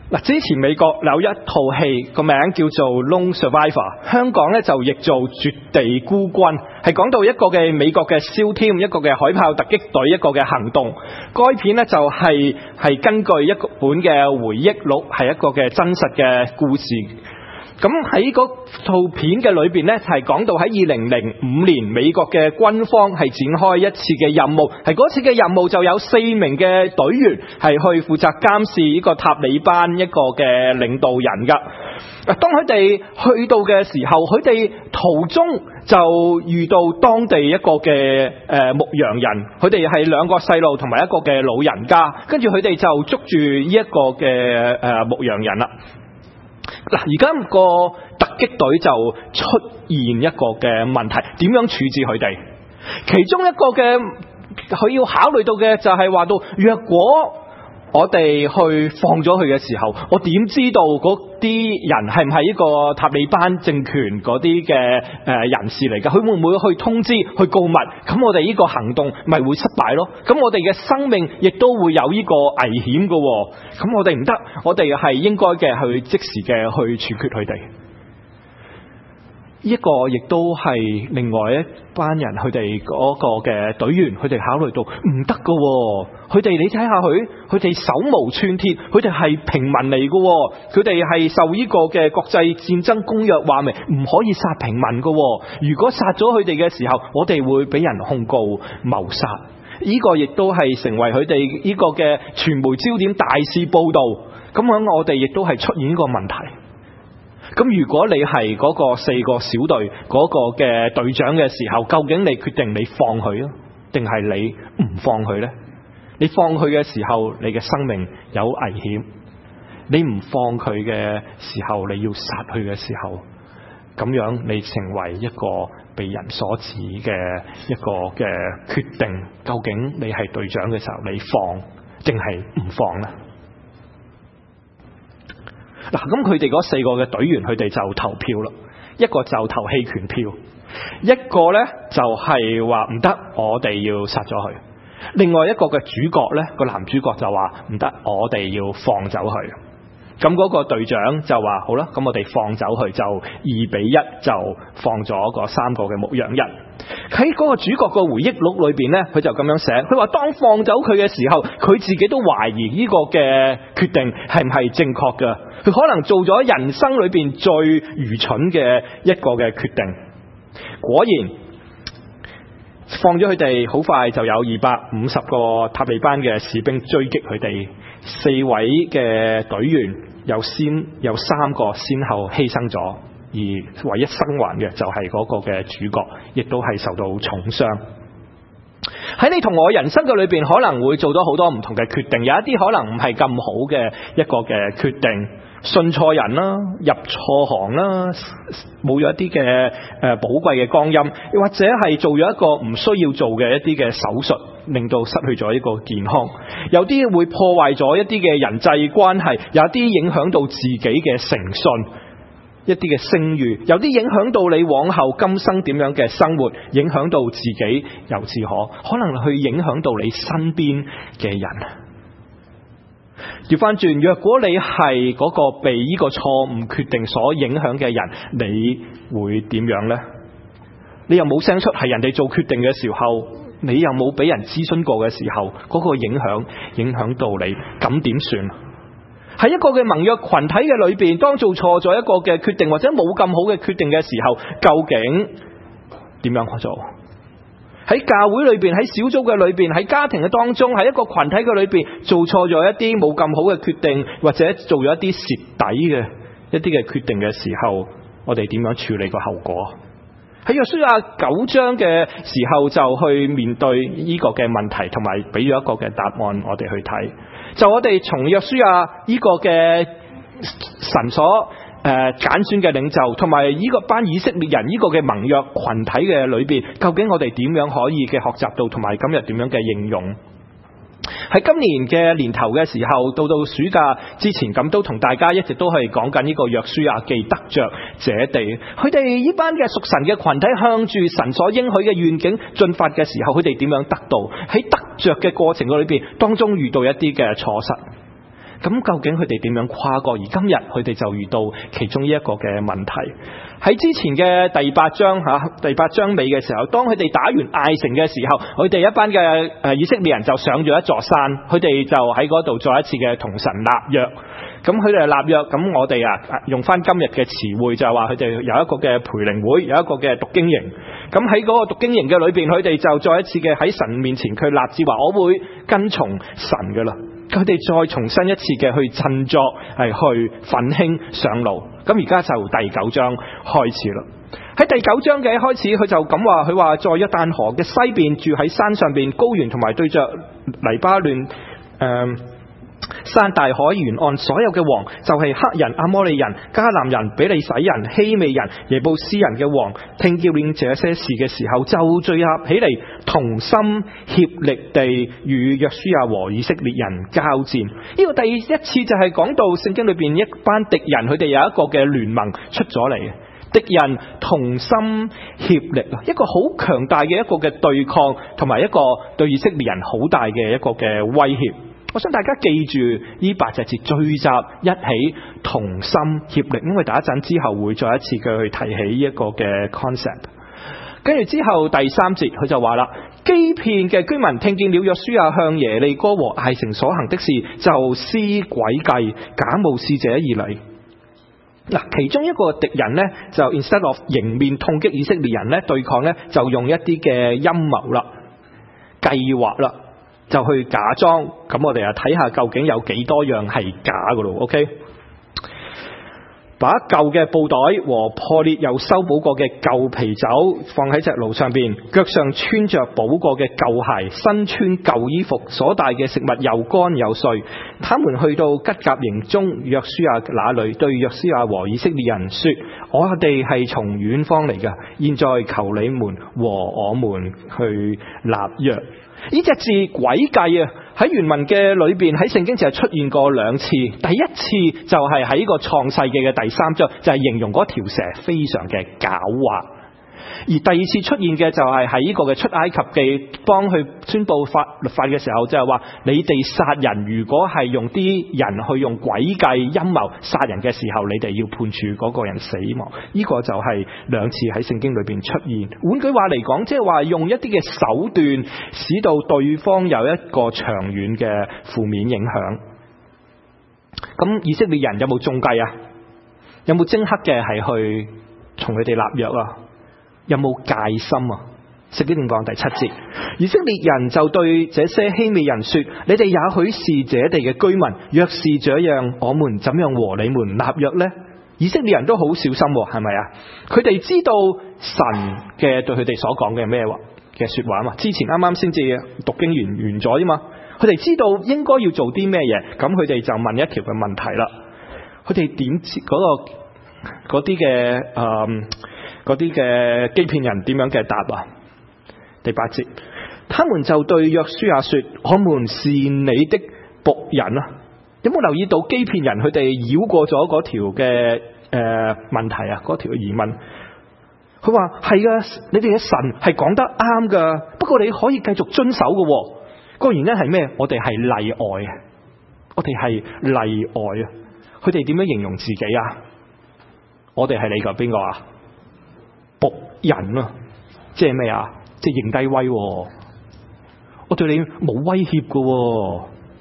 嗱，之前美國有一套戲個名叫做《Lone Survivor》，香港咧就譯做《絕地孤軍》，係講到一個嘅美國嘅 SEAL team，一個嘅海豹突擊隊一個嘅行動。該片咧就係根據一本嘅回憶錄，係一個嘅真實嘅故事。咁喺嗰套片嘅裏邊呢，係講到喺2005年美國嘅軍方係展開一次嘅任務，係嗰次嘅任務就有4名嘅隊員係去負責監視呢個塔利班一個嘅領導人噶。當佢哋去到嘅時候，佢哋途中就遇到當地一個嘅牧羊人，佢哋係2個細路同埋一個嘅老人家，跟住佢哋就捉住呢一個嘅牧羊人啦。嗱，而家個突擊隊就出現一個嘅問題，點樣處置佢哋？其中一個嘅佢要考慮到嘅就係話到，若果我哋去放咗佢嘅時候，我點知道嗰啲人係唔係呢個塔利班政權嗰啲嘅人士嚟㗎？佢會唔會去通知、去告密？咁我哋呢個行動咪會失敗咯？咁我哋嘅生命亦都會有呢個危險㗎喎。咁我哋唔得，我哋係應該嘅去即時嘅去處決佢哋。呢一個亦都係另外一班人，佢哋嗰個嘅隊員，佢哋考慮到唔得㗎喎。佢哋你睇下佢哋手無寸鐵，佢哋係平民嚟㗎喎。佢哋係受呢個嘅國際戰爭公約話明唔可以殺平民㗎喎。如果殺咗佢哋嘅時候，我哋會俾人控告謀殺。呢個亦都係成為佢哋呢個嘅傳媒焦點，大肆報導。咁樣我哋亦都係出現呢個問題。咁如果你係嗰個4個小隊嗰個嘅隊長嘅時候，究竟你決定你放佢啊，定係你唔放佢呢？你放佢嘅時候，你嘅生命有危險；你唔放佢嘅時候，你要殺佢嘅時候，咁樣你成為一個被人所指嘅一個嘅決定。究竟你係隊長嘅時候，你放定係唔放呢？嗱，咁佢哋嗰4個嘅隊員，佢哋就投票啦。一個就投棄權票，一個呢就係話唔得，我哋要殺咗佢。另外一個嘅主角呢，個男主角就話唔得，我哋要放走佢。咁嗰個隊長就話好啦，咁我哋放走佢，就2-1就放咗嗰3個嘅牧羊人。喺嗰個主角個回憶錄裏邊呢，佢就咁樣寫，佢話當放走佢嘅時候，佢自己都懷疑呢個嘅決定係唔係正確㗎。佢可能做咗人生裏邊最愚蠢嘅一個嘅決定。果然放咗佢哋，好快就有250個塔利班嘅士兵追擊佢哋。4位嘅隊員有3個先後犧牲咗，而唯一生還嘅就係嗰個嘅主角，亦都係受到重傷。喺你同我人生嘅裏邊，可能會做咗好多唔同嘅決定，有一啲可能唔係咁好嘅一個嘅決定，信錯人啦，入錯行啦，冇咗一啲嘅寶貴嘅光陰，又或者係做咗一個唔需要做嘅一啲嘅手術，令到失去咗一個健康。有啲會破壞咗一啲嘅人際關係，有一啲影響到自己嘅誠信，一啲嘅聲譽，有啲影響到你往後今生點樣嘅生活，影響到自己由自可能去影響到你身邊嘅人。調翻轉，若果你係嗰個被呢個錯誤決定所影響嘅人，你會點樣呢？你又冇聲出，係人哋做決定嘅時候，你又冇俾人諮詢過嘅時候，嗰個影響到你，咁點算？喺一個嘅盟約群體嘅裏邊，當做錯咗一個嘅決定或者冇咁好嘅決定嘅時候，究竟點樣做？喺教會裏邊，喺小組嘅裏邊，喺家庭嘅當中，喺一個群體嘅裏邊，做錯咗一啲冇咁好嘅決定，或者做咗一啲蝕底嘅一啲嘅決定嘅時候，我哋點樣處理個後果？喺約書亞9章嘅時候就去面對呢個嘅問題，同埋俾咗一個嘅答案我哋去睇。就我哋從約書亞呢個嘅神所揀選嘅領袖，同埋呢個班以色列人呢個嘅盟約群體嘅裏邊，究竟我哋點樣可以嘅學習到，同埋今日點樣嘅應用？喺今年嘅年頭嘅時候，到暑假之前，咁都同大家一直都係講緊呢個約書亞記得着這地。佢哋呢班嘅屬神嘅群體向住神所應許嘅願景進發嘅時候，佢哋點樣得到？喺得着嘅過程裏邊當中遇到一啲嘅錯失。 咁究竟佢哋點樣跨過？而今日佢哋就遇到其中呢一個嘅問題。喺之前嘅第8章第8章尾嘅時候，當佢哋打完艾城嘅時候，佢哋一班嘅以色列人就上咗一座山，佢哋就喺嗰度再一次嘅同神立約。咁佢哋立約，咁我哋用翻今日嘅詞彙就係話佢哋有一個嘅培靈會，有一個嘅讀經營。咁喺嗰個讀經營嘅裏邊，佢哋就再一次嘅喺神面前佢立志話，我會跟從神噶啦。佢哋再重新一次嘅去振作，係去奮興上路。咁而家就第9章開始啦。喺第9章嘅一開始，佢就咁話，佢話在約旦河嘅西邊，住喺山上邊高原，同埋對着黎巴嫩山大海沿岸所有嘅王，就係黑人、阿摩利人、迦南人、比利洗人、希未人、耶布斯人嘅王，聽見了這些事嘅時候，就聚合起嚟，同心協力地與約書亞和以色列人交戰。呢個第一次就係講到聖經裏邊一班敵人，佢哋有一個嘅聯盟出咗嚟，敵人同心協力，一個好強大嘅一個嘅對抗，同埋一個對以色列人好大嘅一個嘅威脅。我想大家記住呢8隻字，聚集一起，同心協力，因為第一陣之後會再一次佢去提起呢一個嘅 concept。跟住之後第3節佢就話啦，基遍嘅居民聽見了約書亞向耶利哥和艾城所行的事，就施詭計，假冒使者而嚟。嗱，其中一個敵人呢，就 instead of 迎面痛擊以色列人呢，對抗呢，就用一啲嘅陰謀啦、計劃啦，就去假裝。咁我哋睇下究竟有幾多樣係假噶咯 ？OK， 把舊嘅布袋和破裂又修補過嘅舊啤酒放喺隻驢上邊，腳上穿着補過嘅舊鞋，身穿舊衣服，所帶嘅食物又乾又碎。他們去到吉甲營中約書亞那裏，對約書亞和以色列人說：我哋係從遠方嚟嘅，現在求你們和我們去立約。呢隻字詭計啊，喺原文嘅裏邊喺聖經就係出現過2次。第一次就係喺個創世記嘅第3章，就係形容嗰條蛇非常嘅狡猾。而第二次出現嘅就係喺呢個嘅出埃及記，幫佢宣布律法嘅時候，就係話你哋殺人，如果係用啲人去用詭計陰謀殺人嘅時候，你哋要判處嗰個人死亡。呢個就係2次喺聖經裏邊出現。換句話嚟講，即係話用一啲嘅手段，使到對方有一個長遠嘅負面影響。咁以色列人有冇中計啊？有冇即刻嘅係去同佢哋立約啊？有冇戒心啊？聖經點講？第7節，以色列人就對這些希未人說：你哋也許是這地嘅居民，若是這樣，我們怎樣和你們立約呢？以色列人都好小心，係咪啊？佢哋知道神嘅對佢哋所講嘅咩嘅說話嘛？之前啱啱先至讀經完咗啫嘛。佢哋知道應該要做啲咩嘢，咁佢哋就問一條嘅問題啦。佢哋點知嗰啲嘅基遍人點樣嘅答啊？第8節，他們就對約書亞說：我們是你的僕人啊！有冇留意到基遍人佢哋繞過咗嗰條嘅問題啊？嗰條疑問，佢話係啊，你哋嘅神係講得啱噶，不過你可以繼續遵守噶。個原因係咩？我哋係例外啊！我哋係例外啊！佢哋點樣形容自己啊？我哋係你個邊個啊？僕人啊，即係咩啊？即係認低威，我對你冇威脅嘅。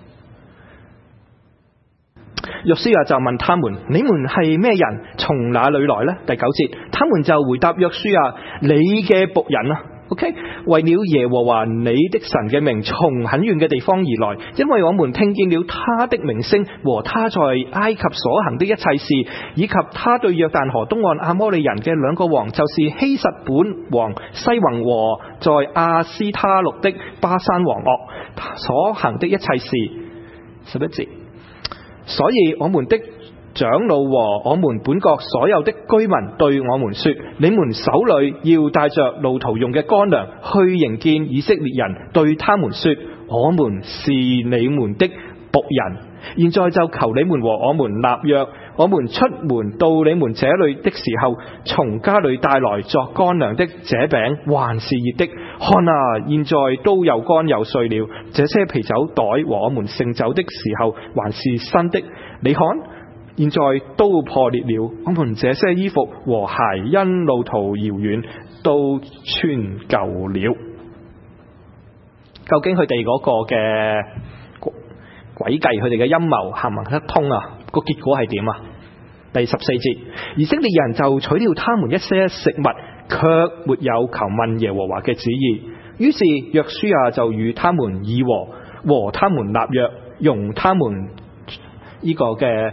約書亞就問他們：你們係咩人？從哪裏來呢？第9節，他們就回答約書亞：你嘅僕人啊。OK， 為了耶和華你的神嘅名，從很遠嘅地方而來，因為我們聽見了他的名聲和他在埃及所行的一切事，以及他對約旦河東岸亞摩利人嘅2個王，就是希實本王西宏和在亞斯他錄的巴珊王噩所行的一切事。11節，所以我們的長老和我們本國所有的居民對我們說：你們手裏要帶着路途用嘅乾糧去迎見以色列人，對他們說：我們是你們的僕人。 現在就求你們和我們立約，我們出門到你們這裏的時候，從家裏帶來作乾糧的這餅還是熱的。看啊，現在都又乾又碎了，這些啤酒袋和我們盛酒的時候還是新的。你看，現在都破裂了，我們這些衣服和鞋因路途遙遠都穿舊了。究竟佢哋嗰個嘅詭計，佢哋嘅陰謀行唔行得通啊？個結果係點啊？第14節，以色列人就取了他們一些食物，卻沒有求問耶和華嘅旨意。於是約書亞就與他們議和，和他們立約，用他們呢個嘅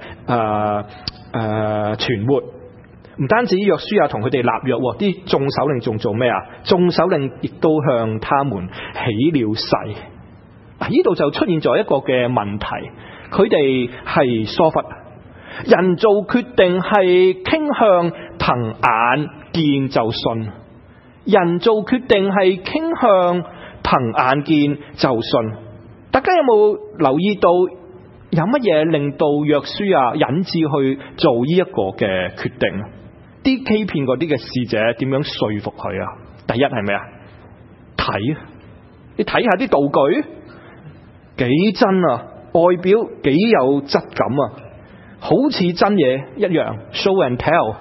存活。唔單止約書亞同佢哋立約，啲眾首領仲做咩啊？眾首領亦都向他們起了誓。呢度就出現咗一個嘅問題，佢哋係疏忽，人做決定係傾向憑眼見就信，人做決定係傾向憑眼見就信。大家有冇留意到有乜嘢令到約書亞引致去做呢一個嘅決定？啲欺騙嗰啲嘅使者點樣說服佢啊？第一係咩啊？睇，你睇下啲道具幾真啊，外表幾有質感啊，好似真嘢一樣 ，show and tell。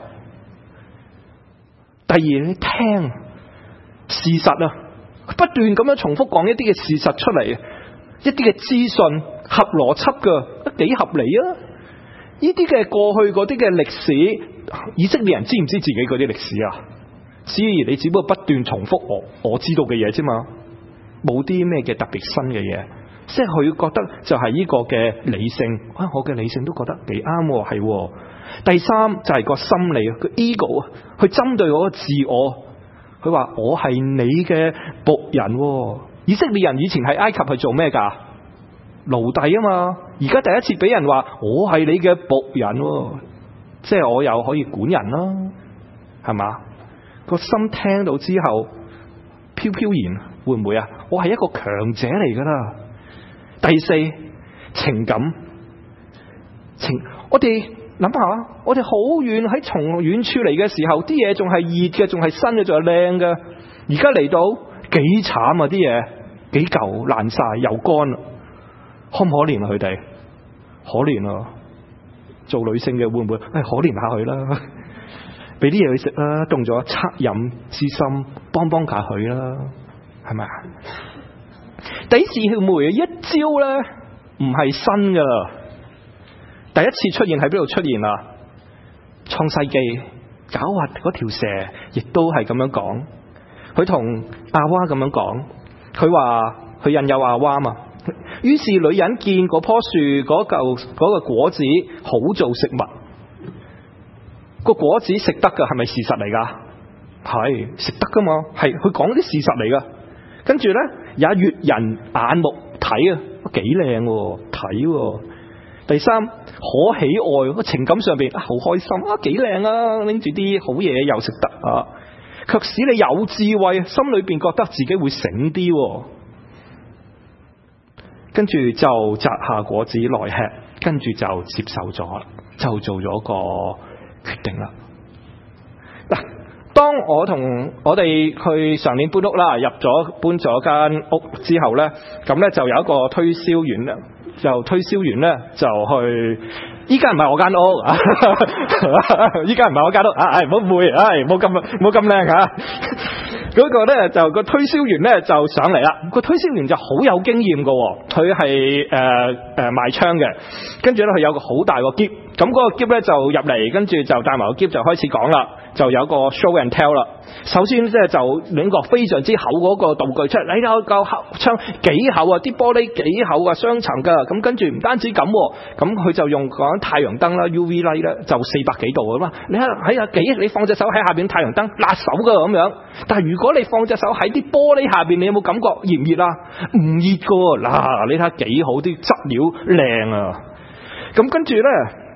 第二，你聽事實啊，不斷咁樣重複講一啲嘅事實出嚟，一啲嘅資訊合邏輯㗎，都幾合理啊！呢啲嘅過去嗰啲嘅歷史，以色列人知唔知自己嗰啲歷史啊？知，你只不過不斷重複我知道嘅嘢啫嘛，冇啲咩嘅特別新嘅嘢。即係佢覺得就係呢個嘅理性，我嘅理性都覺得幾啱，係。第三就係個心理，個 ego 啊，去針對嗰個自我。佢話我係你嘅僕人。以色列人以前喺埃及係做咩噶？奴隸啊嘛。而家第一次俾人話我係你嘅僕人，即係我又可以管人啦，係嘛？個心聽到之後飄飄然，會唔會啊？我係一個強者嚟噶啦。第四，情感，我哋諗下，我哋好遠喺從遠處嚟嘅時候，啲嘢仲係熱嘅，仲係新嘅，仲係靚嘅。而家嚟到幾慘啊！啲嘢幾舊爛晒又乾啦，可唔可憐啊？佢哋可憐啊！做女性嘅會唔會可憐下佢啦？俾啲嘢佢食啦，動咗惻隱之心，幫下佢啦，係咪啊？第一次會唔會一招咧唔係新噶啦？第一次出現喺邊度出現啊？創世記狡猾嗰條蛇亦都係咁樣講，佢同亞娃咁樣講，佢話佢引誘亞娃嘛。於是女人見嗰棵樹嗰個果子好做食物，個果子食得噶，係咪事實嚟噶？係食得噶嘛，係佢講啲事實嚟噶。跟住咧也悅人眼目睇啊，幾靚睇。第三，可喜愛，個情感上邊好開心啊，幾靚啊，拎住啲好嘢又食得啊，卻使你有智慧，心裏邊覺得自己會醒啲。跟住就摘下果子來吃，跟住就接受咗，就做咗個決定啦。嗱，當我哋去上年搬屋啦，搬咗間屋之後呢，咁呢就有一個推銷員呢，就去，依家唔係我間屋，依家唔係我間屋，唔好誤會，冇咁靚吓。嗰個咧就個推銷員咧就上嚟啦，個推銷員就好有經驗噶，佢係賣槍嘅，跟住咧佢有個好大個篋，咁嗰個篋咧就入嚟，跟住就帶埋個篋就開始講啦，就有個 show and tell 啦。首先咧就拎個非常之厚嗰個道具出嚟，你睇個槍幾厚啊，啲玻璃幾厚啊，雙層噶，咁跟住唔單止咁，咁佢就用講太陽燈啦 ，UV light 咧就400幾度啊嘛，你睇你放隻手喺下邊太陽燈辣手噶咁樣，但係如果你放隻手喺啲玻璃下邊，你有冇感覺熱唔熱啊？唔熱噶，嗱，你睇下幾好，啲質料靚啊！咁跟住咧，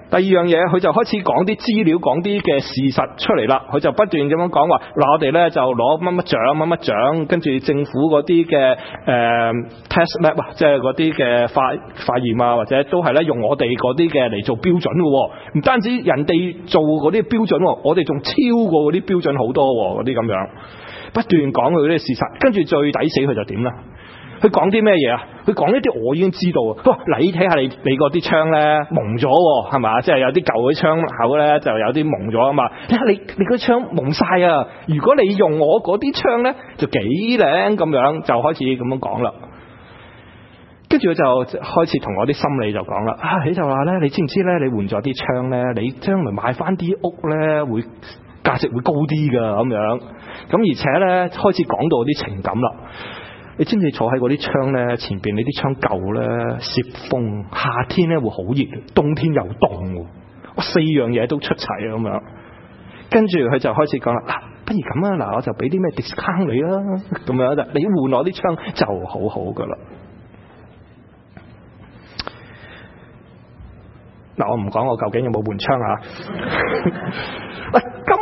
第二樣嘢，佢就開始講啲資料，講啲嘅事實出嚟啦。佢就不斷咁樣講話，嗱我哋咧就攞乜乜獎乜乜獎，跟住政府嗰啲嘅test lab 啊，即係嗰啲嘅化驗啊，或者都係咧用我哋嗰啲嘅嚟做標準嘅。唔單止人哋做嗰啲標準，我哋仲超過嗰啲標準好多嗰啲咁樣，不斷講佢啲事實。跟住最抵死佢就點啦？佢講啲咩嘢啊？佢講呢啲我已經知道啊！嗱，你睇下你嗰啲窗咧蒙咗係嘛？即係有啲舊嘅窗口咧就有啲蒙咗啊嘛！睇下你嗰窗蒙晒啊！如果你用我嗰啲窗咧就幾靚咁樣，就開始咁樣講啦。跟住佢就開始同我啲心理就講啦，你就話咧，你知唔知咧？你換咗啲窗咧，你將來買翻啲屋咧會價值會高啲噶咁樣。咁而且咧開始講到啲情感啦。你知唔知坐喺嗰啲窗咧前邊，你啲窗舊咧攝風，夏天咧會好熱，冬天又凍，我4樣嘢都出齊啊咁樣。跟住佢就開始講啦，不如咁啊，嗱我就俾啲咩 discount 你啦，咁樣就你換我啲窗就好好噶啦。嗱，我唔講我究竟有冇換窗啊。喂，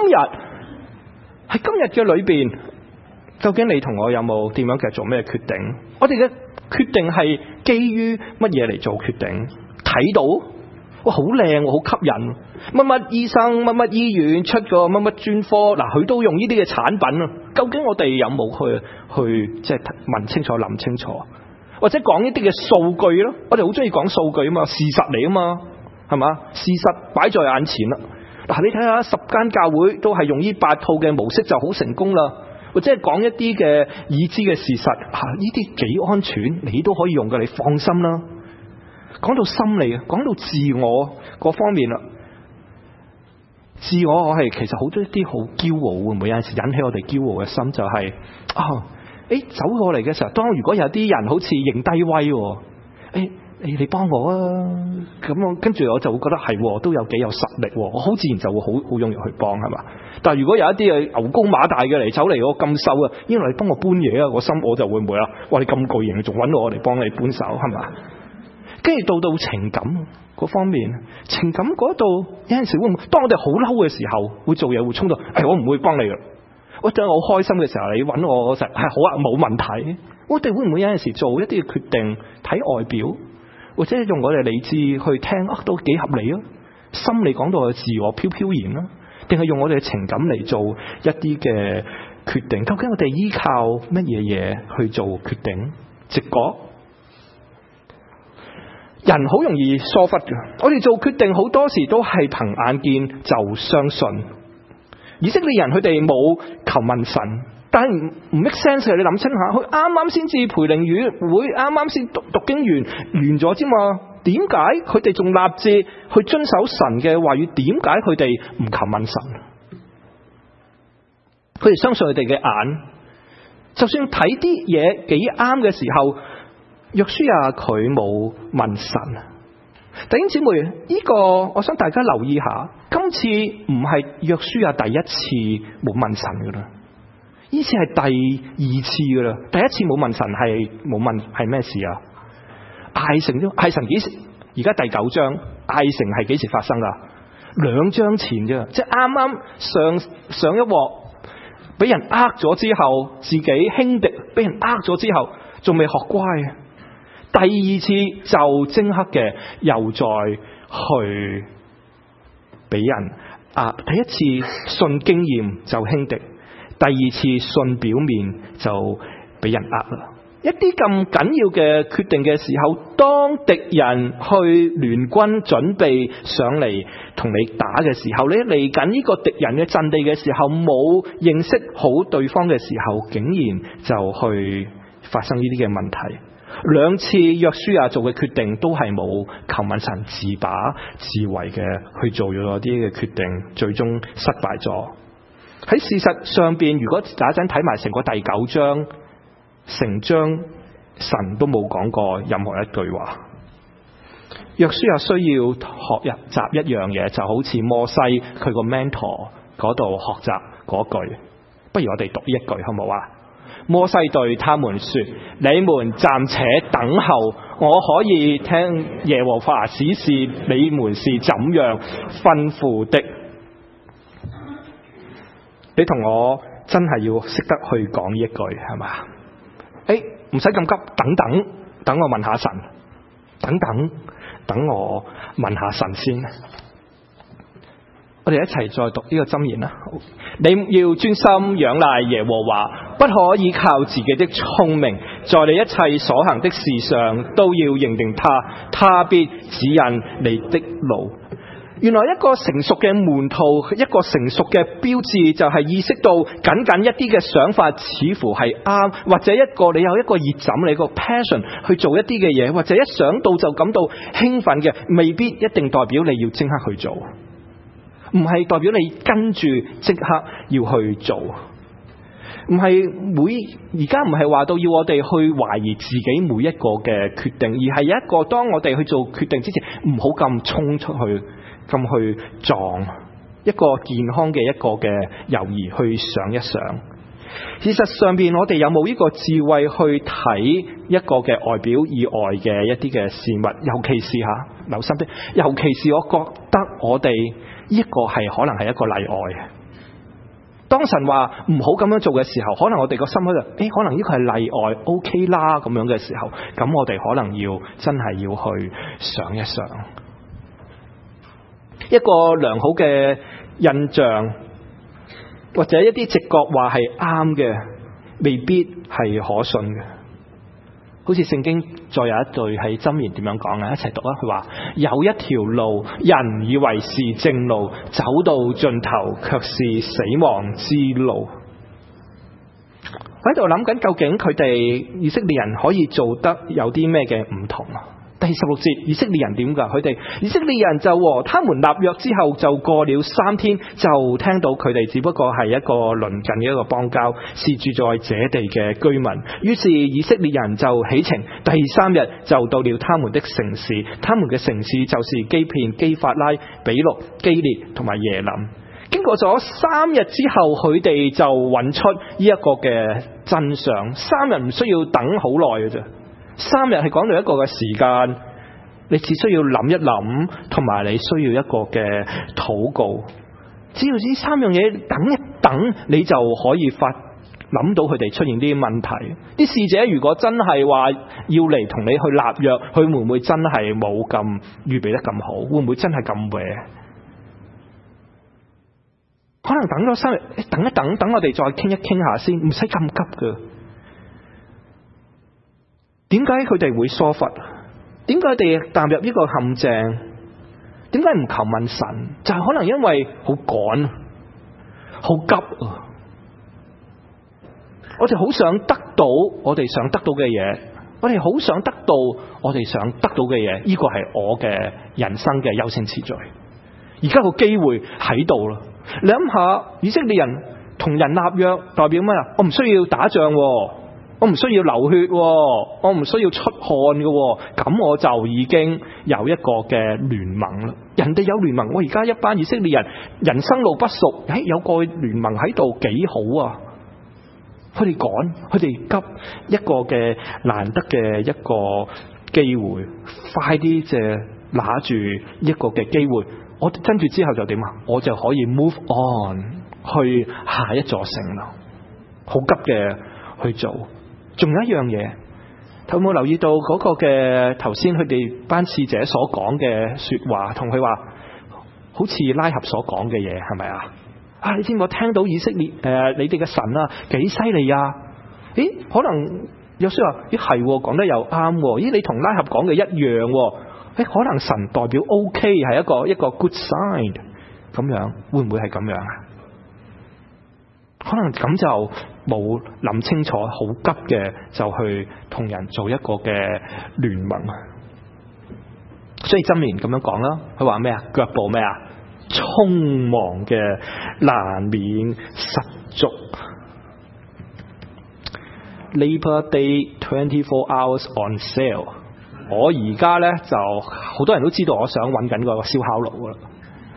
今日嘅裏邊。究竟你同我有冇點樣嘅做咩決定？我哋嘅決定係基於乜嘢嚟做決定？睇到哇好靚，好吸引，乜乜醫生、乜乜醫院出個乜乜專科，嗱佢都用呢啲嘅產品啊。究竟我哋有冇去即係問清楚、諗清楚，或者講呢啲嘅數據咯？我哋好中意講數據啊嘛，事實嚟啊嘛，係嘛？事實擺在眼前啦。嗱，你睇下10間教會都係用呢8套嘅模式就好成功啦。或者係講一啲嘅已知嘅事實，呢啲幾安全，你都可以用嘅，你放心啦。講到心理，講到自我嗰方面啦，自我係其實好多一啲好驕傲，會唔會有陣時引起我哋驕傲嘅心？就係走過嚟嘅時候，當如果有啲人好似認低威，你幫我啊，咁我跟住我就會覺得係都有幾有實力，我好自然就會好容易去幫，係嘛？但係如果有一啲牛高馬大嘅嚟走嚟，我咁瘦啊，因為你幫我搬嘢啊，我心我就會唔會啊？哇，你咁巨型，仲揾我嚟幫你搬手，係嘛？跟住到情感嗰方面，情感嗰度有陣時會唔會，當我哋好嬲嘅時候，會做嘢會衝到，我唔會幫你㗎。我當我好開心嘅時候，你揾我實係好啊，冇問題。我哋會唔會有陣時做一啲嘅決定睇外表？或者用我哋理智去聽，都幾合理啊！心理講到係自我飄飄然啦，定係用我哋嘅情感嚟做一啲嘅決定？究竟我哋依靠乜嘢嘢去做決定？直覺，人好容易疏忽嘅。我哋做決定好多時都係憑眼見就相信。以色列人佢哋冇求問神。但係唔 make sense 嘅，你諗清下，佢啱啱先至培靈院會，啱啱先讀經完咗之嘛？點解佢哋仲立志去遵守神嘅話語？點解佢哋唔求問神？佢哋相信佢哋嘅眼，就算睇啲嘢幾啱嘅時候，約書亞佢冇問神。弟兄姊妹，呢個我想大家留意下，今次唔係約書亞第一次冇問神噶啦。呢次係第2次噶啦，第一次冇問神係冇問係咩事啊？艾城幾時？而家第9章，艾城係幾時發生噶？2章前啫，即係啱啱上一鑊俾人呃咗之後，自己輕敵俾人呃咗之後，仲未學乖。第2次就即刻嘅又再去俾人第一次信經驗就輕敵。第2次信表面就俾人呃啦。一啲咁緊要嘅決定嘅時候，當敵人去聯軍準備上嚟同你打嘅時候，你嚟緊呢個敵人嘅陣地嘅時候，冇認識好對方嘅時候，竟然就去發生呢啲嘅問題。2次約書亞做嘅決定都係冇求問神，自把自為嘅去做咗啲嘅決定，最終失敗咗。喺事實上邊，如果大家睇埋成個第9章，成章神都冇講過任何一句話。約書亞需要學習一樣嘢，就好似摩西佢個 mentor 嗰度學習嗰句。不如我哋讀一句好唔好啊？ 摩西對他們說：你們暫且等候，我可以聽耶和華指示你們是怎樣吩咐的。你同我真係要識得去講呢一句，係嘛？唔使咁急，等我問下神，等我問下神先。我哋一齊再讀呢個箴言啦。你要專心仰賴耶和華，不可依靠自己的聰明，在你一切所行的事上都要認定他必指引你的路。原來一個成熟嘅門徒，一個成熟嘅標誌，就係意識到僅一啲嘅想法似乎係啱，或者你有一個熱枕，你個 passion 去做一啲嘅嘢，或者一想到就感到興奮嘅，未必一定代表你要即刻去做，唔係代表你跟住即刻要去做，唔係而家唔係話到要我哋去懷疑自己每一個嘅決定，而係有一個當我哋去做決定之前，唔好咁衝出去，咁去撞一個健康嘅一個嘅猶豫，去想一想。事實上邊我哋有冇呢個智慧去睇一個嘅外表以外嘅一啲嘅事物，尤其是留心啲，尤其是我覺得我哋呢個係可能係一個例外。當神話唔好咁樣做嘅時候，可能我哋個心喺度，可能呢個係例外 OK 啦咁樣嘅時候，咁我哋可能要真係要去想一想。一個良好嘅印象或者一啲直覺話係啱嘅，未必係可信嘅。好似聖經再有一句係箴言點樣講嘅，一齊讀啊！佢話有一條路，人以為是正路，走到盡頭卻是死亡之路。我喺度諗緊，究竟佢哋以色列人可以做得有啲咩嘅唔同啊？第16節，以色列人點㗎？佢哋以色列人就和他們立約之後，就過了3天，就聽到佢哋只不過係一個鄰近嘅一個邦交，是住在這地嘅居民。於是以色列人就起程，第3日就到了他們的城市。他們嘅城市就是基遍、基法拉、比錄、基列同埋耶林。經過咗3日之後，佢哋就揾出呢一個嘅真相。3日唔需要等好耐嘅啫。3日係講到一個嘅時間，你只需要諗一諗，同埋你需要一個嘅禱告。只要呢3樣嘢等一等，你就可以諗到佢哋出現啲問題。啲使者如果真係話要嚟同你去立約，佢會唔會真係冇咁預備得咁好？會唔會真係咁壞？可能等咗3日，等一等，等我哋再傾一傾下先，唔使咁急㗎。點解佢哋會疏忽？點解佢哋踏入呢個陷阱？點解唔求問神？就係可能因為好趕，好急啊！我哋好想得到我哋想得到嘅嘢，我哋好想得到我哋想得到嘅嘢，呢個係我嘅人生嘅優先次序。而家個機會喺度啦，你諗下，以色列人同人立約代表咩啊？我唔需要打仗，我唔需要流血，我唔需要出汗嘅，咁我就已經有一個嘅聯盟啦。人哋有聯盟，我而家一班以色列人人生路不熟，有個聯盟喺度幾好啊！佢哋趕，佢哋急，一個嘅難得嘅一個機會，快啲即係拿住一個嘅機會，我跟住之後就點啊？我就可以 move on 去下一座城啦，好急嘅去做。仲有一樣嘢，有冇留意到嗰個嘅頭先佢哋班使者所講嘅說話，同佢話好似拉合所講嘅嘢，係咪啊？你知唔知我聽到以色列你哋嘅神啊幾犀利啊？可能有時話係講得又啱，你同拉合講嘅一樣，可能神代表 OK 係一個 good sign 咁樣，會唔會係咁樣啊？可能咁就冇諗清楚，好急嘅就去同人做一個嘅聯盟。所以箴言咁樣講啦，佢話咩啊？腳步咩啊？匆忙嘅難免失足。Labor Day 24 hours on sale。我而家呢就好多人都知道，我想揾緊個燒烤爐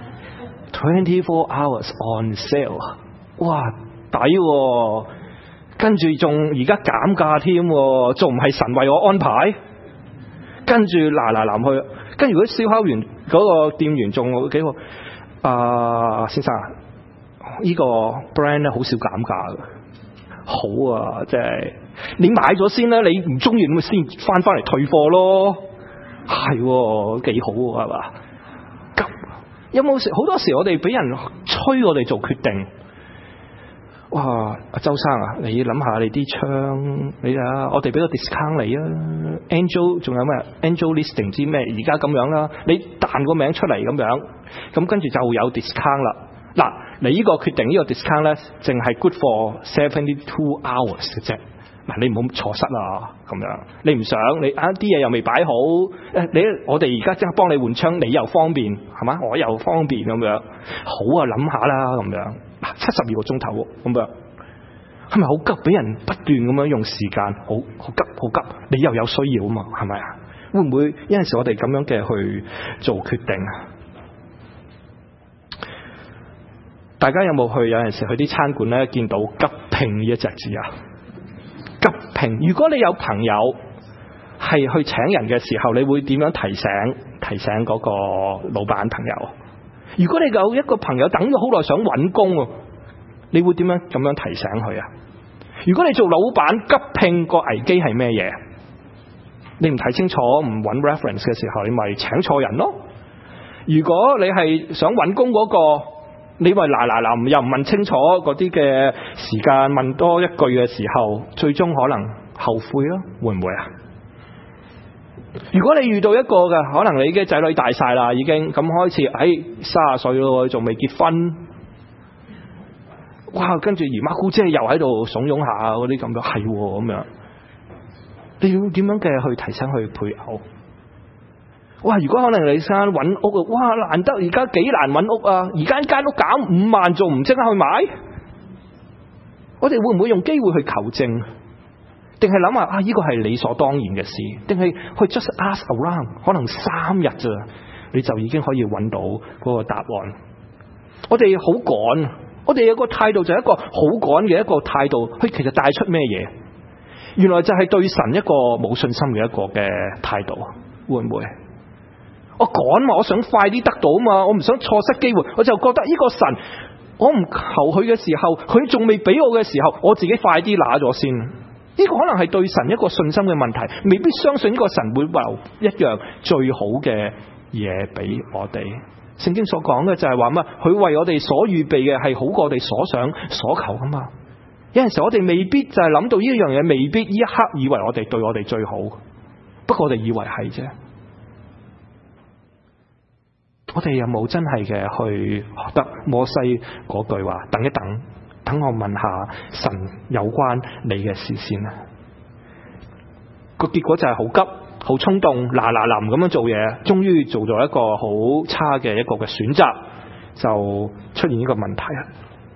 噶啦。24 hours on sale， 哇！抵喎， 跟住仲而家減價添，仲唔係神為我安排？跟住嗱去，跟住嗰啲燒烤員嗰個店員仲幾個先生，呢個 brand 咧好少減價嘅，好啊，即係你買咗先啦，你唔中意咁咪先翻嚟退貨咯，係幾好係嘛？咁有冇時好多時我哋俾人催我哋做決定？哇！阿周生啊，你諗下你啲槍，你啊，我哋俾個 discount 你啊 ，Angel 仲有咩 Angel listing 知咩？而家咁樣啦，你彈個名出嚟咁樣，咁跟住就有 discount 啦。嗱，你呢個決定呢個 discount 咧，淨係 good for 72 hours 嘅啫。嗱，你唔好錯失啊，咁樣你唔想你啲嘢又未擺好，我哋而家即刻幫你換槍，你又方便係嘛？我又方便咁樣，好啊，諗下啦咁樣。72個鐘頭咁樣，係咪好急？俾人不斷咁樣用時間，好急，你又有需要啊嘛？係咪啊？會唔會有陣時我哋咁樣嘅去做決定啊？大家有冇有陣時去啲餐館咧，見到急聘呢一隻字啊？急聘，如果你有朋友係去請人嘅時候，你會點樣提醒嗰個老闆朋友？如果你有一個朋友等咗好耐想揾工，你會點樣咁樣提醒佢啊？如果你做老闆急聘個危機係咩嘢？你唔睇清楚唔揾 reference 嘅時候，你咪請錯人咯。如果你係想揾工嗰個，你咪嗱又唔問清楚嗰啲嘅時間，問多一句嘅時候，最終可能後悔咯，會唔會啊？如果你遇到一個嘅，可能你嘅仔女大晒啦，已經咁開始30歲咯，仲未結婚，哇！跟住姨媽姑姐又喺度慫恿下嗰啲咁樣，係咁樣，你要點樣嘅去提醒佢配偶？哇！如果可能你生揾屋啊，哇！難得而家幾難揾屋啊，而家間屋減5萬，仲唔即刻去買？我哋會唔會用機會去求證？定係諗下呢個係理所當然嘅事？定係去 just ask around？ 可能3日咋，你就已經可以揾到嗰個答案。我哋好趕，我哋有個態度就係一個好趕嘅一個態度，佢其實帶出咩嘢？原來就係對神一個冇信心嘅一個嘅態度，會唔會？我趕嘛，我想快啲得到嘛，我唔想錯失機會，我就覺得呢個神，我唔求佢嘅時候，佢仲未俾我嘅時候，我自己快啲拿咗先。呢個可能係對神一個信心嘅問題，未必相信呢個神會留一樣最好嘅嘢俾我哋。聖經所講嘅就係話乜？佢為我哋所預備嘅係好過我哋所想所求噶嘛。有陣時我哋未必就係諗到呢樣嘢，未必呢一刻以為我哋對我哋最好，不過我哋以為係啫。我哋有冇真係嘅去學得摩西嗰句話？等一等。等我問下神有關你嘅事先啦。個結果就係好急、好衝動、嗱咁樣做嘢，終於做咗一個好差嘅一個嘅選擇，就出現呢個問題啦。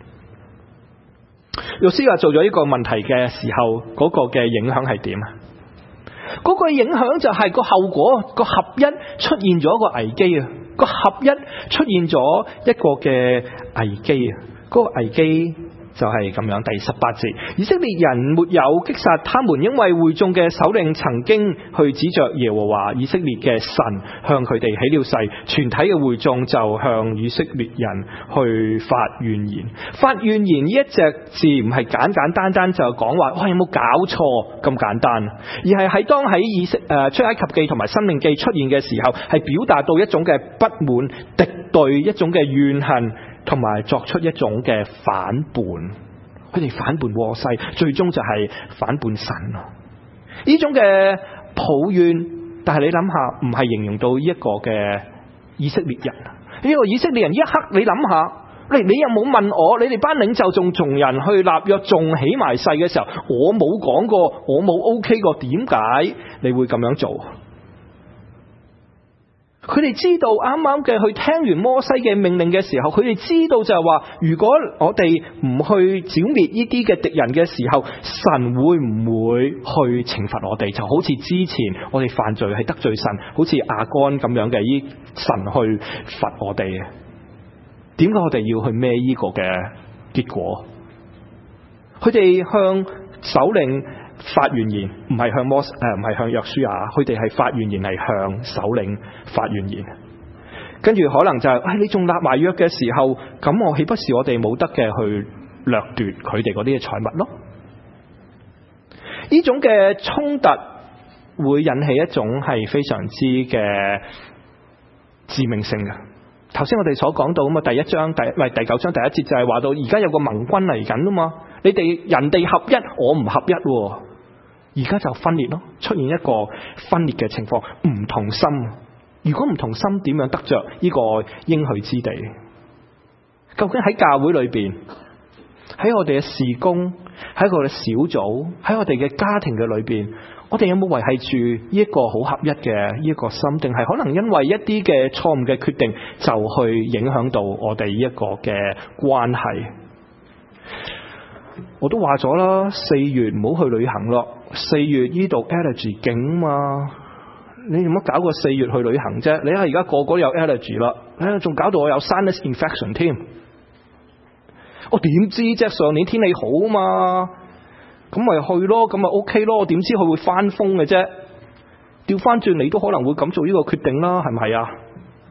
約書亞做咗呢個問題嘅時候，嗰個嘅影響係點啊？嗰個影響就係個後果，個合一出現咗一個危機啊！個合一出現咗一個嘅危機啊！嗰個危機就係咁樣，第18節，以色列人沒有擊殺他們，因為會眾嘅首領曾經去指着耶和華以色列嘅神向佢哋起了誓，全體嘅會眾就向以色列人去發怨言。發怨言呢一隻字唔係簡簡單單就講話哇有冇搞錯咁簡單，而係喺當喺出埃及記同埋申命記出現嘅時候，係表達到一種嘅不滿、敵對，一種嘅怨恨，同埋作出一種嘅反叛，佢哋反叛禍世，最終就係反叛神啊！呢種嘅抱怨，但係你諗下，唔係形容到呢一個嘅以色列人。呢個以色列人一刻，你諗下，你又冇問我，你哋班領袖仲同人去立約，仲起埋誓嘅時候，我冇講過，我冇 OK 過，點解你會咁樣做？佢哋知道啱啱嘅去聽完摩西嘅命令嘅時候，佢哋知道就係話，如果我哋唔去剿滅呢啲嘅敵人嘅時候，神會唔會去懲罰我哋？就好似之前我哋犯罪係得罪神，好似亞干咁樣嘅，依神去罰我哋嘅。點解我哋要去孭呢個嘅結果？佢哋向首領發怨言，唔係向唔係向約書亞，佢哋係發怨言係向首領發怨言。跟住可能就係、你仲立埋約嘅時候，咁我豈不是我哋冇得嘅去掠奪佢哋嗰啲嘅財物咯？呢種嘅衝突會引起一種係非常之嘅致命性嘅。頭先我哋所講到咁啊，第9章第1節就係話到，而家有個盟軍嚟緊啊嘛，你哋人哋合一，我唔合一，而家就分裂咯，出現一個分裂嘅情況，唔同心。如果唔同心，點樣得着呢個應許之地？究竟喺教會裏邊，喺我哋嘅事工，喺我哋嘅小組，喺我哋嘅家庭嘅裏邊，我哋有冇維繫住呢一個好合一嘅呢一個心？定係可能因為一啲嘅錯誤嘅決定，就去影響到我哋呢一個嘅關係？我都話咗啦，4月唔好去旅行咯。4月呢度 allergy 勁嘛，你唔好搞個4月去旅行啫。你睇而家個個都有 allergy 啦，仲搞到我有 sinus infection 添。我點知啫？上年天氣好嘛，咁咪去咯，咁咪 OK 咯。我點知佢會翻風嘅啫？調翻轉你都可能會咁做呢個決定啦，係唔係啊？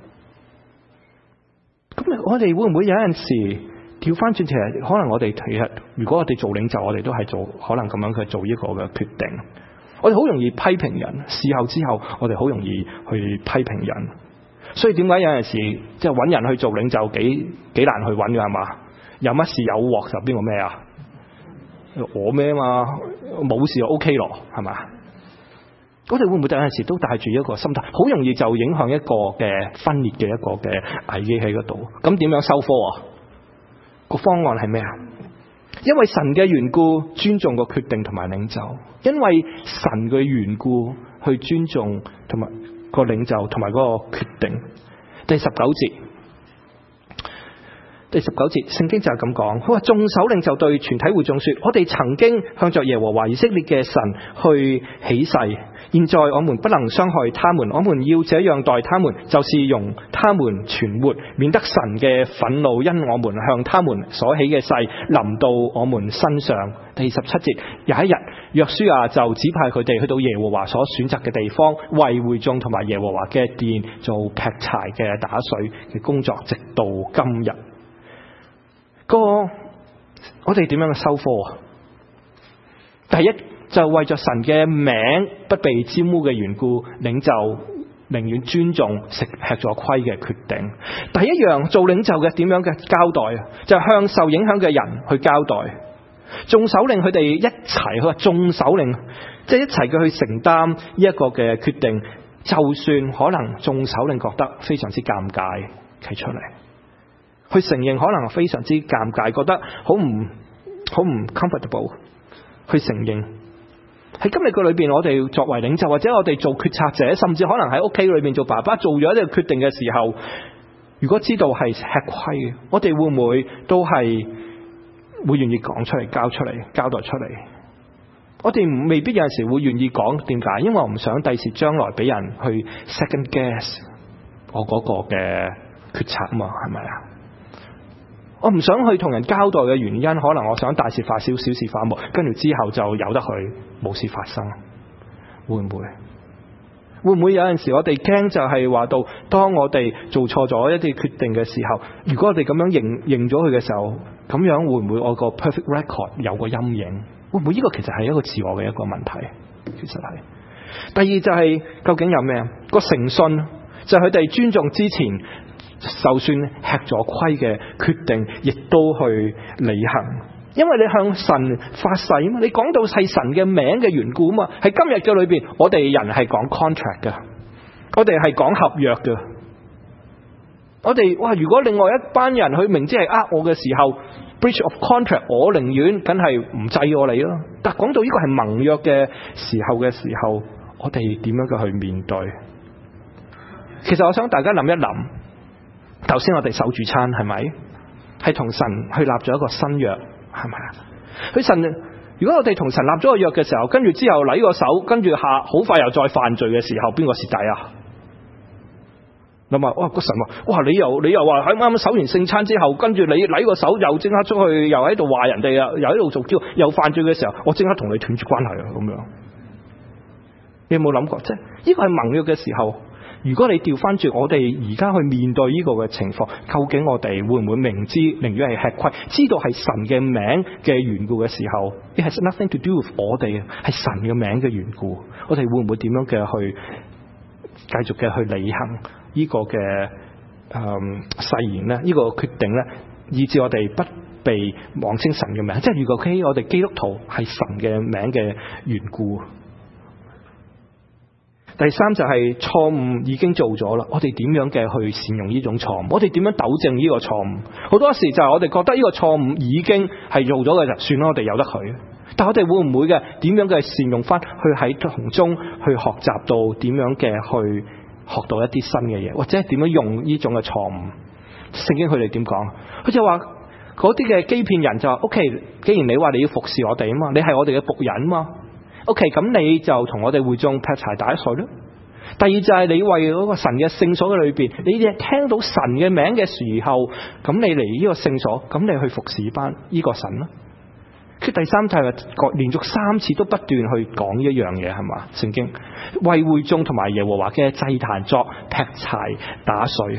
咁我哋會唔會有陣時調翻轉？其實可能我哋其實如果我哋做領袖，我哋都係做可能咁樣去做呢個嘅決定。我哋好容易批評人，事後之後我哋好容易去批評人。所以點解有陣時即係揾人去做領袖幾難去揾㗎係嘛？有乜事有鑊就邊個咩啊？我咩嘛？冇事就 OK 咯，係嘛？我哋會唔會有陣時都帶住一個心態，好容易就影響一個嘅分裂嘅一個嘅危機喺嗰度？咁點樣收科啊？個方案係咩啊？因為神嘅緣故，尊重個決定同埋領袖；因為神嘅緣故，去尊重同埋個領袖同埋嗰個決定。第19節。聖經就係咁講，佢話眾首領就對全體會眾說：我哋曾經向着耶和華以色列嘅神去起誓，現在我們不能傷害他們，我們要這樣待他們，就是容他們存活，免得神嘅憤怒因我們向他們所起嘅誓臨到我們身上。第17節，有一日，約書亞就指派佢哋去到耶和華所選擇嘅地方，為會眾同埋耶和華嘅殿做劈柴嘅打水嘅工作，直到今日。我哋點樣去收科啊？第一就為咗神嘅名不被沾污嘅緣故，領袖寧願尊重吃咗虧嘅決定。第一樣做領袖嘅點樣嘅交代啊？就係向受影響嘅人去交代。眾首領佢哋一齊，佢話眾首領即係一齊嘅去承擔呢一個嘅決定，就算可能眾首領覺得非常之尷尬，企出嚟。去承認可能非常之尷尬，覺得好唔 comfortable。去承認喺今日嘅裏邊，我哋作為領袖或者我哋做決策者，甚至可能喺屋企裏邊做爸爸做咗一個決定嘅時候，如果知道係吃虧嘅，我哋會唔會都係會願意講出嚟、交出嚟、交代出嚟？我哋未必有陣時會願意講，點解？因為我唔想第時將來俾人去 second guess 我嗰個嘅決策啊嘛，係咪啊？我唔想去同人交代嘅原因，可能我想大事化小，小事化無，跟住之後就由得佢冇事發生。會唔會？會唔會有陣時我哋驚就係話到，當我哋做錯咗一啲決定嘅時候，如果我哋咁樣認咗佢嘅時候，咁樣會唔會我個 perfect record 有個陰影？會唔會呢個其實係一個自我嘅一個問題？其實係。第二就係究竟有咩啊？個誠信就係佢哋尊重之前，就算吃咗虧嘅決定，亦都去履行，因為你向神發誓啊嘛，你講到係神嘅名嘅緣故啊嘛。喺今日嘅裏邊，我哋人係講 contract 嘅，我哋係講合約嘅。我哋哇，如果另外一班人去明知係呃我嘅時候 breach of contract， 我寧願梗係唔制我你咯。但講到呢個係盟約嘅時候，我哋點樣嘅去面對？其實我想大家諗一諗。頭先我哋守住餐係咪？係同神去立咗一個新約，係咪啊？佢神，如果我哋同神立咗個約嘅時候，跟住之後禮個手，跟住好快又再犯罪嘅時候，邊個蝕底啊？ 諗下，哇個神話，哇你又話喺啱啱守完聖餐之後，跟住你攆個手又即刻出去，又喺度話人哋啊，又喺度做驕傲，又犯罪嘅時候，我即刻同你斷絕關係啊咁樣。你有冇諗過？即係呢個係盟約嘅時候，如果你調翻轉我哋而家去面對呢個嘅情況，究竟我哋會唔會明知寧願係吃虧，知道係神嘅名嘅緣故嘅時候 ，it has nothing to do with 我哋，係神嘅名嘅緣故，我哋會唔會點樣嘅去繼續嘅去履行呢個嘅誓言呢？呢個決定呢，以致我哋不被妄稱神嘅名，即係如果我哋基督徒係神嘅名嘅緣故。第三就係錯誤已經做咗啦，我哋點樣嘅去善用呢種錯誤？我哋點樣糾正呢個錯誤？好多時就係我哋覺得呢個錯誤已經係做咗嘅就算啦，我哋由得佢。但我哋會唔會嘅點樣嘅善用翻去喺從中去學習到點樣嘅去學到一啲新嘅嘢，或者點樣用呢種嘅錯誤？聖經佢哋點講？佢就話嗰啲嘅欺騙人就話 OK， 既然你話你要服侍我哋啊嘛，你係我哋嘅僕人嘛。OK， 咁你就同我哋會眾劈柴打水咯。第二就係你為嗰個神嘅聖所嘅裏邊，你哋聽到神嘅名嘅時候，咁你嚟呢個聖所，咁你去服侍班呢個神咯。佢第三就係連續3次都不斷去講呢一樣嘢，係嘛？聖經為會眾同埋耶和華嘅祭壇作劈柴打水，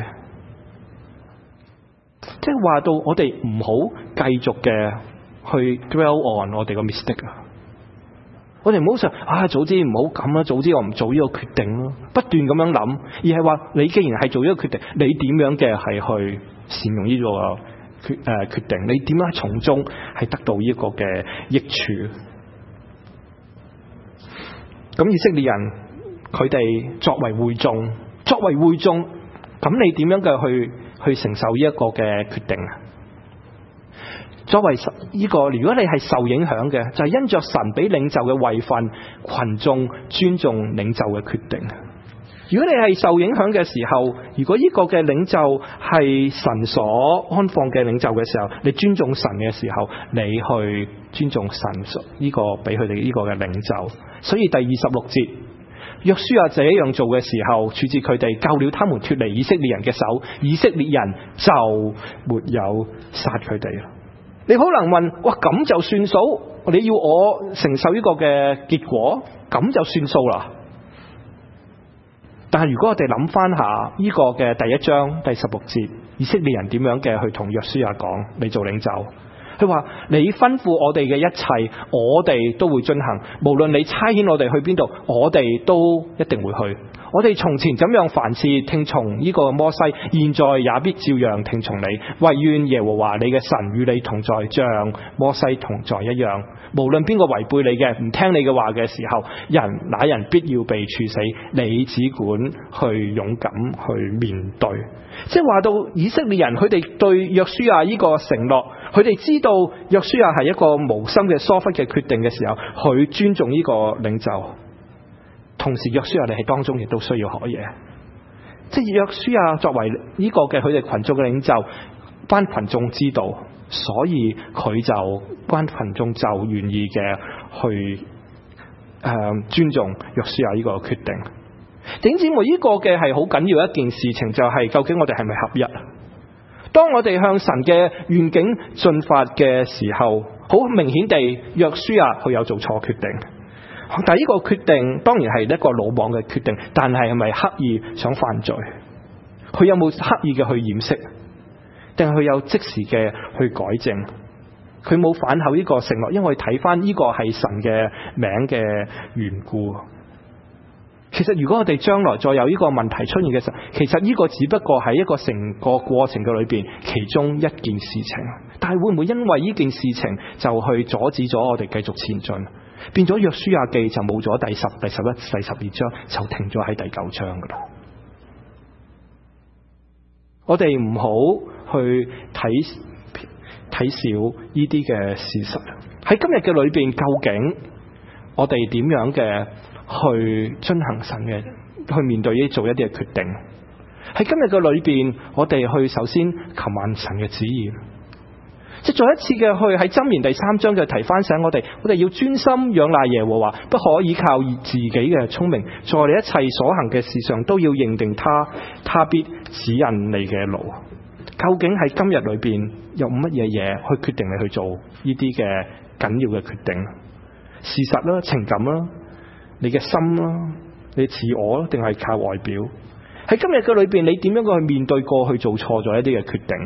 即係話到我哋唔好繼續嘅去 dwell on 我哋個 mistake 啊！我哋唔好想早知唔好咁啦，早知我唔做呢個決定咯，不斷咁樣諗，而係話你既然係做呢個決定，你點樣嘅係去善用呢個決定？你點樣從中係得到呢個嘅益處？咁以色列人佢哋作為會眾，咁你點樣嘅去承受呢一個嘅決定啊？作為呢個，如果你係受影響嘅，就係因着神俾領袖嘅位份，群眾尊重領袖嘅決定。如果你係受影響嘅時候，如果呢個嘅領袖係神所安放嘅領袖嘅時候，你尊重神嘅時候，你去尊重神呢個俾佢哋呢個嘅領袖。所以第26節，約書亞這樣做嘅時候，處置佢哋，救了他們脫離以色列人嘅手，以色列人就沒有殺佢哋。你可能問，哇咁就算數？你要我承受呢個嘅結果，咁就算數啦？但係如果我哋諗翻下呢個嘅第1章第16節，以色列人點樣嘅去同約書亞講，你做領袖，佢話你吩咐我哋嘅一切，我哋都會遵行，無論你差遣我哋去邊度，我哋都一定會去。我哋從前怎樣凡事聽從呢個摩西，現在也必照樣聽從你。惟願耶和華你嘅神與你同在，像摩西同在一樣。無論邊個違背你嘅，唔聽你嘅話嘅時候，那人必要被處死。你只管去勇敢去面對。即係話到以色列人，佢哋對約書亞呢個承諾，佢哋知道約書亞係一個無心嘅疏忽嘅決定嘅時候，佢尊重呢個領袖。同時約書亞你喺當中亦都需要學嘢，即係約書亞作為呢個嘅佢哋群眾嘅領袖，班群眾知道，所以佢就班群眾就願意嘅去尊重約書亞呢個決定。弟兄姊妹，呢個嘅係好緊要一件事情，就係究竟我哋係咪合一？當我哋向神嘅願景進發嘅時候，好明顯地約書亞佢有做錯決定。但係呢個決定當然係一個魯莽嘅決定，但係咪刻意想犯罪？佢有冇刻意嘅去掩飾？定係佢有即時嘅去改正？佢冇反口呢個承諾，因為睇翻呢個係神嘅名嘅緣故。其實如果我哋將來再有呢個問題出現嘅時候，其實呢個只不過係一個成個過程嘅裏邊其中一件事情，但係會唔會因為呢件事情就去阻止咗我哋繼續前進？變咗約書亞記就冇咗第10、第11、第12章，就停咗喺第9章噶啦。我哋唔好去睇少呢啲嘅事實。喺今日嘅裏邊，究竟我哋點樣嘅去遵行神嘅，去面對做一啲嘅決定？喺今日嘅裏邊，我哋去首先求問神嘅旨意。 即係再一次嘅去喺箴言第3章嘅提翻醒我哋要專心仰賴耶和華，不可依靠自己嘅聰明，在你一切所行嘅事上都要認定他必指引你嘅路。究竟喺今日裏邊有乜嘢嘢去決定你去做呢啲嘅緊要嘅決定？事實啦、情感啦、你嘅心啦、你自我啦，定係靠外表？喺今日嘅裏邊，你點樣去面對過去做錯咗一啲嘅決定？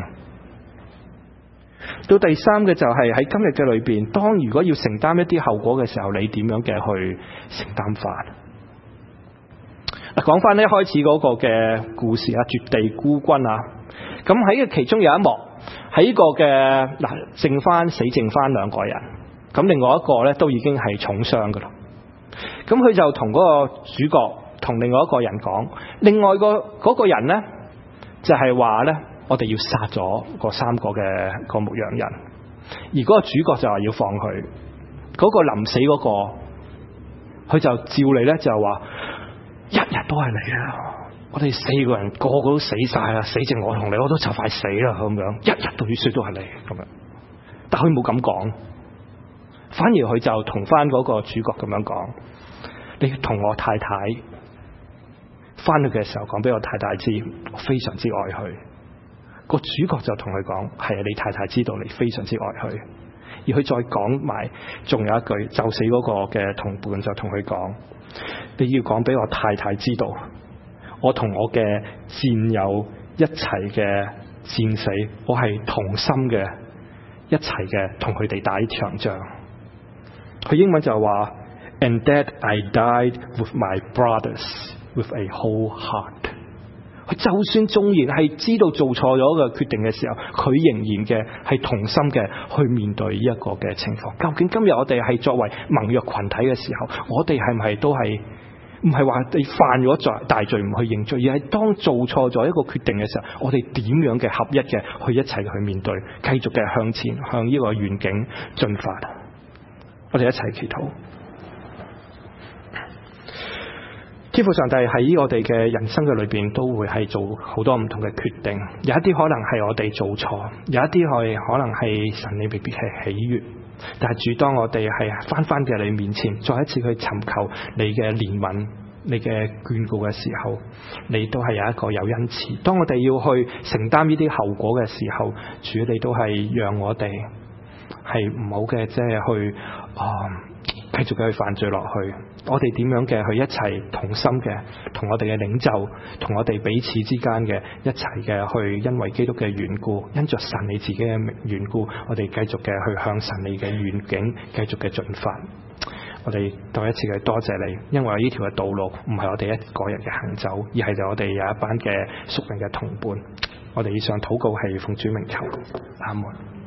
到第三嘅就係喺今日嘅裏邊，當如果要承擔一啲後果嘅時候，你點樣嘅去承擔法？嗱，講翻呢開始嗰個嘅故事啊，絕地孤軍啊，咁喺其中有一幕喺呢個嘅死剩翻2個人，咁另外一個咧都已經係重傷噶啦。咁佢就同嗰個主角同另外一個人講，另外嗰個人咧就係話咧，我哋要殺咗嗰3個嘅個牧羊人，而嗰個主角就話要放佢。嗰個臨死嗰個，佢就照你咧就話，一日都係你啦，我哋4個人個個都死晒啦，死剩我同你，我都就快死啦咁樣，一日到月都係你咁樣。但佢冇咁講，反而佢就同翻嗰個主角咁樣講，你同我太太翻去嘅時候講俾我太太知，我非常之愛佢。個主角就同佢講，係啊，你太太知道你非常之愛佢。而佢再講埋，仲有一句，就死嗰個嘅同伴就同佢講，你要講俾我太太知道，我同我嘅戰友一齊嘅戰死，我係同心嘅一齊嘅同佢哋打呢場仗。佢英文就話 And that I died with my brothers with a whole heart。佢就算縱然係知道做錯咗嘅決定嘅時候，佢仍然嘅係同心嘅去面對呢一個嘅情況。究竟今日我哋係作為盟約群體嘅時候，我哋係唔係都係唔係話你犯咗大罪唔去認罪，而係當做錯咗一個決定嘅時候，我哋點樣嘅合一嘅去一齊去面對，繼續嘅向前向呢個願景進發。我哋一齊祈禱。天父上帝喺我哋嘅人生嘅裏邊都會係做好多唔同嘅決定，有一啲可能係我哋做錯，有一啲可能係神你未必係喜悅，但係主當我哋係翻嘅你面前，再一次去尋求你嘅憐憫、你嘅眷顧嘅時候，你都係有一個有恩慈。當我哋要去承擔呢啲後果嘅時候，主你都係讓我哋係唔好嘅，即係去繼續嘅去犯罪落去。我哋點樣嘅去一齊同心嘅，同我哋嘅領袖，同我哋彼此之間嘅一齊嘅去，因為基督嘅緣故，因着神你自己嘅緣故，我哋繼續嘅去向神你嘅願景繼續嘅進發。我哋再一次嘅多謝你，因為呢條嘅道路唔係我哋一個人嘅行走，而係就我哋有一班嘅屬靈嘅同伴。我哋以上禱告係奉主名求，阿門。